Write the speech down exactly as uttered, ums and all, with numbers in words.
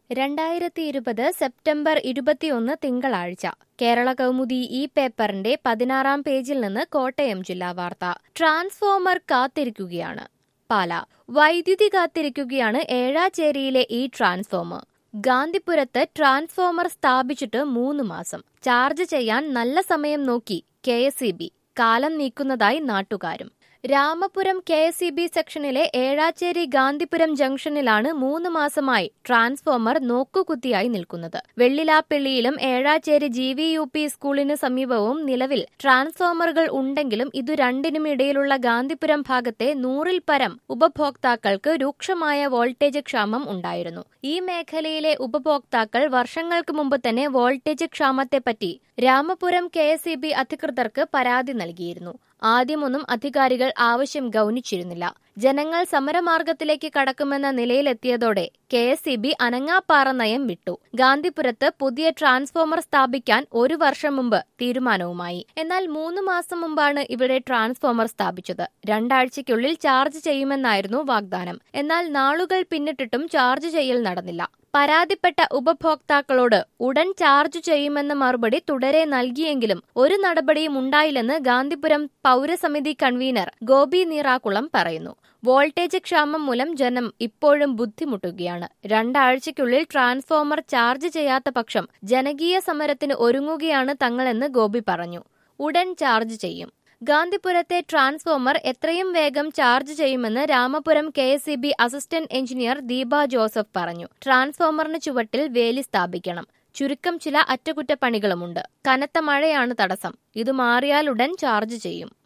രണ്ടായിരത്തി ഇരുപത് സെപ്റ്റംബർ ഇരുപത്തിയൊന്ന് തിങ്കളാഴ്ച കേരള കൗമുദി ഈ പേപ്പറിന്റെ പതിനാറാം പേജിൽ നിന്ന് കോട്ടയം ജില്ലാ വാർത്ത. ട്രാൻസ്ഫോമർ കാത്തിരിക്കുകയാണ്. പാല. വൈദ്യുതി കാത്തിരിക്കുകയാണ് ഏഴാച്ചേരിയിലെ ഈ ട്രാൻസ്ഫോമർ. ഗാന്ധിപുരത്ത് ട്രാൻസ്ഫോമർ സ്ഥാപിച്ചിട്ട് മൂന്ന് മാസം. ചാർജ് ചെയ്യാൻ നല്ല സമയം നോക്കി കെ എസ് ഇ ബി. കാലം നീക്കുന്നതായി നാട്ടുകാരും. Ramapuram K S E B സെക്ഷനിലെ ഏഴാച്ചേരി ഗാന്ധിപുരം ജംഗ്ഷനിലാണ് മൂന്ന് മാസമായി ട്രാൻസ്ഫോമർ നോക്കുകുത്തിയായി നിൽക്കുന്നത്. വെള്ളിലാപ്പള്ളിയിലും Ezhacheri G V U P സ്കൂളിന് സമീപവും നിലവിൽ ട്രാൻസ്ഫോമറുകൾ ഉണ്ടെങ്കിലും ഇതു രണ്ടിനും ഇടയിലുള്ള ഗാന്ധിപുരം ഭാഗത്തെ നൂറിൽ പരം ഉപഭോക്താക്കൾക്ക് രൂക്ഷമായ വോൾട്ടേജ് ക്ഷാമം ഉണ്ടായിരുന്നു. ഈ മേഖലയിലെ ഉപഭോക്താക്കൾ വർഷങ്ങൾക്ക് മുമ്പ് തന്നെ വോൾട്ടേജ് ക്ഷാമത്തെപ്പറ്റി Ramapuram K S E B അധികൃതർക്ക് പരാതി നൽകിയിരുന്നു. ആദ്യമൊന്നും അധികാരികൾ ആവശ്യം ഗൗനിച്ചിരുന്നില്ല. ജനങ്ങൾ സമരമാർഗത്തിലേക്ക് കടക്കുമെന്ന നിലയിലെത്തിയതോടെ കെ എസ് ഇ ബി അനങ്ങാപ്പാറ നയം വിട്ടു. ഗാന്ധിപുരത്ത് പുതിയ ട്രാൻസ്ഫോമർ സ്ഥാപിക്കാൻ ഒരു വർഷം മുമ്പ് തീരുമാനവുമായി. എന്നാൽ മൂന്ന് മാസം മുമ്പാണ് ഇവിടെ ട്രാൻസ്ഫോമർ സ്ഥാപിച്ചത്. രണ്ടാഴ്ചയ്ക്കുള്ളിൽ ചാർജ് ചെയ്യുമെന്നായിരുന്നു വാഗ്ദാനം. എന്നാൽ നാളുകൾ പിന്നിട്ടിട്ടും ചാർജ് ചെയ്യൽ നടന്നില്ല. പരാതിപ്പെട്ട ഉപഭോക്താക്കളോട് ഉടൻ ചാർജ് ചെയ്യുമെന്ന മറുപടി തുടരെ നൽകിയെങ്കിലും ഒരു നടപടിയും ഉണ്ടായില്ലെന്ന് ഗാന്ധിപുരം പൗരസമിതി കൺവീനർ ഗോപി നീറാകുളം പറയുന്നു. വോൾട്ടേജ് ക്ഷാമം മൂലം ജനം ഇപ്പോഴും ബുദ്ധിമുട്ടുകയാണ്. രണ്ടാഴ്ചയ്ക്കുള്ളിൽ ട്രാൻസ്ഫോമർ ചാർജ് ചെയ്യാത്ത പക്ഷം ജനകീയ സമരത്തിന് ഒരുങ്ങുകയാണ് തങ്ങളെന്ന് ഗോപി പറഞ്ഞു. ഉടൻ ചാർജ് ചെയ്യും. ഗാന്ധിപുരത്തെ ട്രാൻസ്ഫോമർ എത്രയും വേഗം ചാർജ് ചെയ്യുമെന്ന് Ramapuram K S E B assistant engineer Deepa Joseph പറഞ്ഞു. ട്രാൻസ്ഫോമറിന് ചുവട്ടിൽ വേലി സ്ഥാപിക്കണം. ചുരുക്കം ചില അറ്റകുറ്റപ്പണികളുമുണ്ട്. കനത്ത മഴയാണ് തടസ്സം. ഇത് മാറിയാലുടൻ ചാർജ് ചെയ്യും.